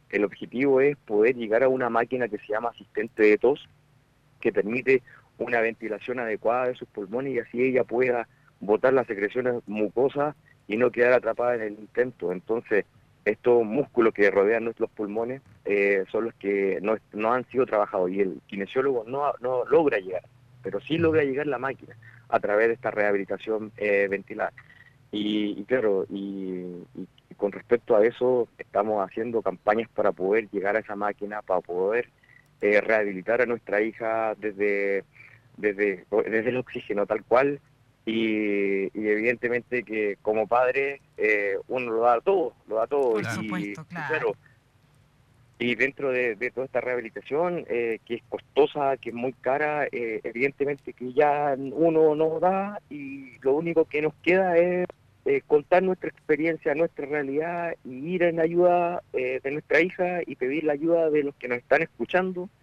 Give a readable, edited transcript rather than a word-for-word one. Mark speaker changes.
Speaker 1: El objetivo es poder llegar a una máquina que se llama asistente de tos, que permite una ventilación adecuada de sus pulmones y así ella pueda botar las secreciones mucosas y no quedar atrapada en el intento. Entonces, estos músculos que rodean nuestros pulmones son los que no han sido trabajados y el kinesiólogo no logra llegar, pero sí logra llegar la máquina a través de esta rehabilitación ventilada. Y claro, y con respecto a eso, estamos haciendo campañas para poder llegar a esa máquina, para poder rehabilitar a nuestra hija desde el oxígeno tal cual. Y evidentemente que como padre uno lo da todo.
Speaker 2: Por supuesto,
Speaker 1: Y
Speaker 2: claro.
Speaker 1: claro, y dentro de toda esta rehabilitación, que es costosa, que es muy cara, evidentemente que ya uno no da y lo único que nos queda es contar nuestra experiencia, nuestra realidad y ir en ayuda de nuestra hija y pedir la ayuda de los que nos están escuchando